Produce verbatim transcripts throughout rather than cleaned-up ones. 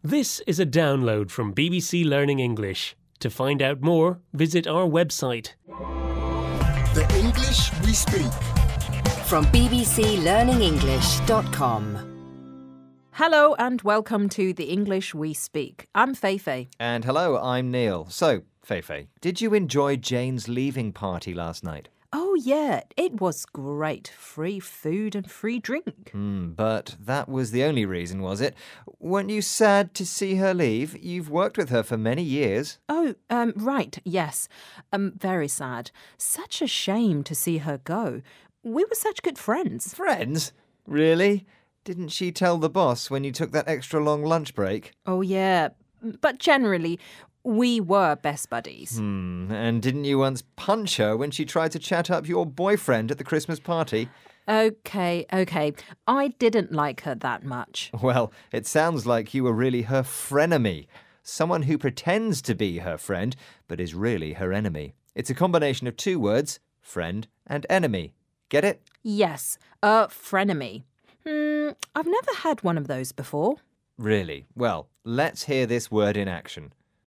This is a download from B B C Learning English. To find out more, visit our website. The English we speak. From b b c learning english dot com. Hello and welcome to The English We Speak. I'm Feifei. And hello, I'm Neil. So, Feifei, did you enjoy Jane's leaving party last night? Oh yeah, it was great. Free food and free drink. Mm, but that was the only reason, was it? Weren't you sad to see her leave? You've worked with her for many years. Oh, um, right, yes. Um, very sad. Such a shame to see her go. We were such good friends. Friends? Really? Didn't she tell the boss when you took that extra long lunch break? Oh yeah, but generally, we were best buddies. Hmm, and didn't you once punch her when she tried to chat up your boyfriend at the Christmas party? Okay, okay. I didn't like her that much. Well, it sounds like you were really her frenemy. Someone who pretends to be her friend, but is really her enemy. It's a combination of two words, friend and enemy. Get it? Yes, a frenemy. Hmm, I've never had one of those before. Really? Well, let's hear this word in action.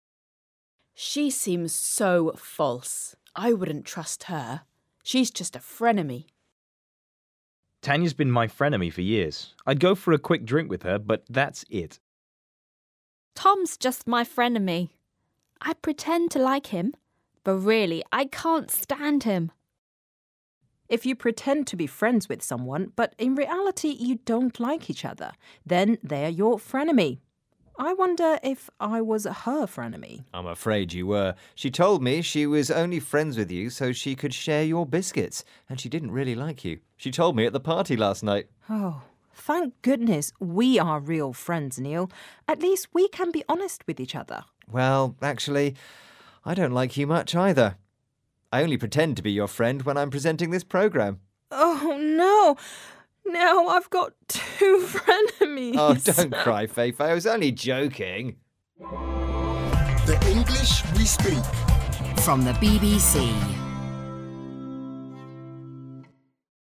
She seems so false. I wouldn't trust her. She's just a frenemy. Tanya's been my frenemy for years. I'd go for a quick drink with her, but that's it. Tom's just my frenemy. I pretend to like him, but really, I can't stand him. If you pretend to be friends with someone, but in reality you don't like each other, then they're your frenemy. I wonder if I was her frenemy. I'm afraid you were. She told me she was only friends with you so she could share your biscuits, and she didn't really like you. She told me at the party last night. Oh, thank goodness we are real friends, Neil. At least we can be honest with each other. Well, actually, I don't like you much either. I only pretend to be your friend when I'm presenting this programme. Oh, no. Now I've got two frenemies. Oh, don't cry, Feifei. I was only joking. The English we speak. From the B B C.